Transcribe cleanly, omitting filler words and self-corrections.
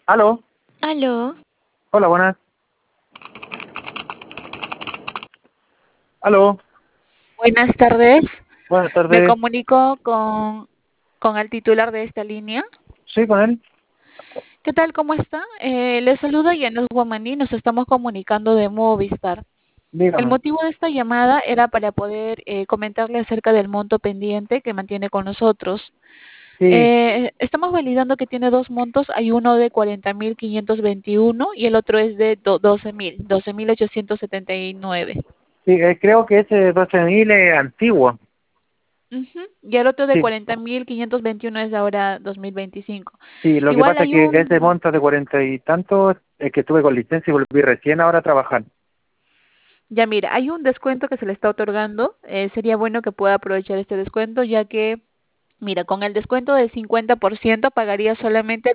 Aló, Aló, hola, buenas. Aló, buenas tardes. buenas Me tardes. comunico con el titular de esta línea. Sí, con él. ¿Qué tal? ¿Cómo está? Le saluda Yanus Guamaní. Nos estamos comunicando de Movistar. El Dígame. motivo de esta llamada era para poder comentarle acerca del monto pendiente que mantiene con nosotros. Sí, Estamos validando que tiene dos montos. Hay uno de 40.521 y el otro es de 12.879. sí, creo que ese 12.000 es antiguo. Ujú. Y el otro de Sí, 40.521 es de ahora 2025. sí, lo que Igual pasa es hay que ese un, monto de 40 y tantos es que estuve con licencia y volví recién ahora a trabajar. ya mira, hay un descuento que se le está otorgando. Sería bueno que pueda aprovechar este descuento, ya que, mira, con el descuento del 50% pagaría solamente